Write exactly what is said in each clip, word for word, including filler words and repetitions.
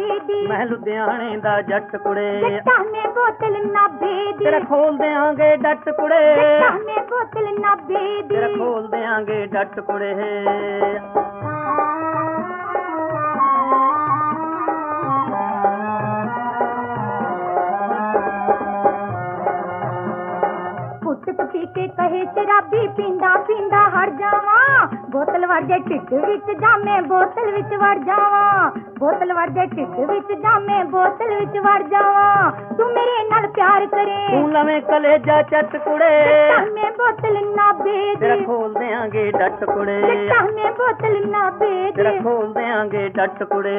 ਨਾਭੇ ਦੀ, ਮੈਂ ਲੁਧਿਆਣੇ ਦਾ ਜੱਟ ਕੁੜੇ, ਜੱਟਾਂ ਨੇ ਬੋਤਲ ਨਾਭੇ ਦੀ, ਤੇਰਾ ਖੋਲ ਦਿਆਂਗੇ ਡੱਟ ਕੁੜੇ, ਜੱਟਾਂ ਨੇ ਬੋਤਲ ਨਾਭੇ ਦੀ, ਤੇਰਾ ਖੋਲ ਦਿਆਂਗੇ ਡੱਟ ਕੁੜੇ। ਕੁੱਟ ਪੀ ਕੇ ਕਹੇ ਸ਼ਰਾਬੀ ਪੀਂਦਾ ਪੀਂਦਾ ਹਟ ਜਾਵਾਂ, ਬੋਤਲ ਵੜ ਜਾਏ ਢਿੱਡ ਵਿੱਚ ਜਾਮੇ ਬੋਤਲ ਵਿੱਚ ਵੜ ਜਾਵਾਂ, ਬੋਤਲ ਵੜ ਜਾਏ ਢਿੱਡ ਵਿੱਚ ਜਾਮੇ ਬੋਤਲ ਵਿੱਚ ਵੜ ਜਾਵਾਂ, ਤੂੰ ਮੇਰੇ ਨਾਲ ਪਿਆਰ ਕਰੇ ਤੂੰ ਲਵੇਂ ਕਲੇਜਾ ਚੱਟ ਕੁੜੇ, ਜੱਟਾਂ ਨੇ ਬੋਤਲ ਨਾਭੇ ਤੇਰਾ ਦੀ, ਖੋਲ ਦਿਆਂਗੇ ਡੱਟ ਕੁੜੇ, ਜੱਟਾਂ ਨੇ ਬੋਤਲ ਨਾਭੇ ਤੇਰਾ ਦੀ। ਖੋਲ ਦਿਆਂਗੇ ਡੱਟ ਕੁੜੇ।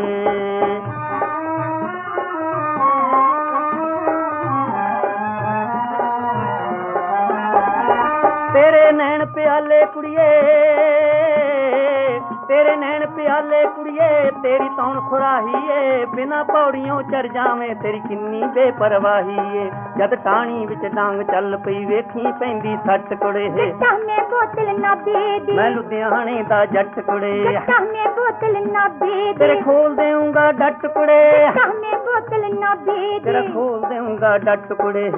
ਤੇਰੇ ਨੈਣ ਪਿਆਲੇ ਕੁੜੀਏ, ਤੇਰੇ ਨੈਣ ਪਿਆਲੇ ਕੁੜੀਏ, ਤੇਰੀ ਤੌਣ ਖੁਰਾਹੀ ਏ, ਬਿਨਾ ਪੌੜੀਆਂ ਚੜ ਜਾਵੇਂ ਤੇਰੀ ਕਿੰਨੀ ਬੇਪਰਵਾਹੀ ਏ, ਜਦ ਟਾਣੀ ਵਿੱਚ ਡਾਂਗ ਚੱਲ ਪਈ ਵੇਖੀ ਪੈਂਦੀ ਸੱਟ ਕੁੜੇ, ਜੱਟਾਂ ਨੇ ਬੋਤਲ ਨਾਭੇ ਦੀ, ਮੈਂ ਲੁਧਿਆਣੇ ਦਾ ਜੱਟ ਕੁੜੇ, ਜੱਟਾਂ ਨੇ ਬੋਤਲ ਨਾਭੇ ਤੇਰੇ ਦੀ, ਖੋਲ ਦੇਊਂਗਾ ਡੱਟ ਕੁੜੇ, ਜੱਟਾਂ ਨੇ ਬੋਤਲ ਨਾਭੇ ਤੇਰਾ ਦੀ। ਖੋਲ ਦੇਊਂਗਾ ਡੱਟ ਕੁੜੇ।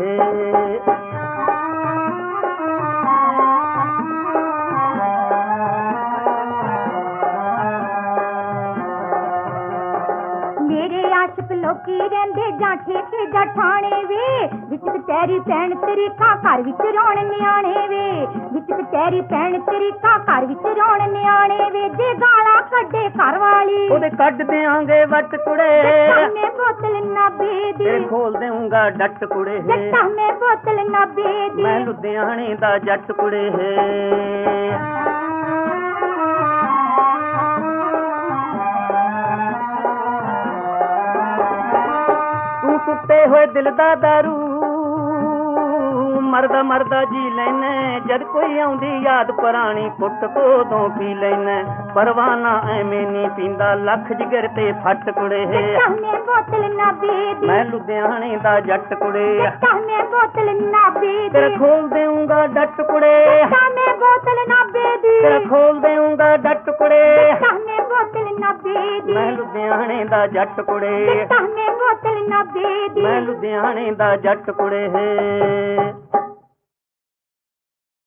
ਮੇਰੇ ਆਸ਼ਿਕ ਲੋਕੀ ਰਹਿੰਦੇ ਜਾਂ ਠੇਕੇ ਜਾਂ ਠਾਣੇ ਵੇ, ਵਿੱਚ ਕਚਹਿਰੀ ਭੈਣ ਤੇਰੀ ਕਾ ਘਰ ਵਿੱਚ ਰੋਣ ਨਿਆਣੇ ਵੇ, ਵਿੱਚ ਕਚਹਿਰੀ ਭੈਣ ਤੇਰੀ ਕਾ ਘਰ ਵਿੱਚ ਰੋਣ ਨਿਆਣੇ ਵੇ, ਜੇ ਗਾਲਾਂ ਕੱਢੇ ਘਰ ਵਾਲੀ ਉਹਦੇ ਕੱਢ ਦਿਆਂਗੇ ਵੱਟ ਕੁੜੇ, ਜੱਟਾਂ ਨੇ ਬੋਤਲ ਨਾਭੇ ਤੇਰੇ ਦੀ, ਖੋਲ ਦੇਊਂਗਾ ਡੱਟ ਕੁੜੇ, ਜੱਟਾਂ ਨੇ ਬੋਤਲ ਨਾਭੇ ਦੀ। ਮੈਂ ਲੁਧਿਆਣੇ ਦਾ ਜੱਟ ਕੁੜੇ। ਤੂੰ ਟੁੱਟੇ ਹੋਏ ਦਿਲ ਦਾ ਦਾਰੂ ਮਰਦਾ ਮਰਦਾ ਜੀ ਲੈਨੇ, ਜਦ ਕੋਈ ਆਉਂਦੀ ਯਾਦ ਪੁਰਾਣੀ ਕੁੱਟ ਕੋਦੋਂ ਪੀ ਲੈਨੇ, ਪਰਵਾਨਾ ਐਵੇਂ ਨੀ ਪੀਂਦਾ ਲੱਖ ਜਿਗਰ ਤੇ ਫੱਟ ਕੁੜੇ, ਜੱਟਾਂ ਨੇ ਬੋਤਲ ਨਾਭੇ ਦੀ, ਮੈਂ ਲੁਧਿਆਣੇ ਦਾ ਜੱਟ ਕੁੜੇ, ਜੱਟਾਂ ਨੇ ਬੋਤਲ ਨਾਭੇ ਦੀ, ਤੇਰਾ ਖੋਲ ਦੇਊਂਗਾ ਡੱਟ ਕੁੜੇ, ਜੱਟਾਂ ਨੇ ਬੋਤਲ ਨਾਭੇ ਦੀ, ਤੇਰਾ ਖੋਲ ਦੇਊਂਗਾ ਡੱਟ ਕੁੜੇ, ਜੱਟਾਂ ਨੇ ਬੋਤਲ ਨਾਭੇ ਦੀ, ਮੈਂ ਲੁਧਿਆਣੇ ਦਾ ਜੱਟ ਕੁੜੇ, ਜੱਟਾਂ ਨੇ ਬੋਤਲ ਨਾਭੇ ਦੀ। ਮੈਂ ਲੁਧਿਆਣੇ ਦਾ ਜੱਟ ਕੁੜੇ।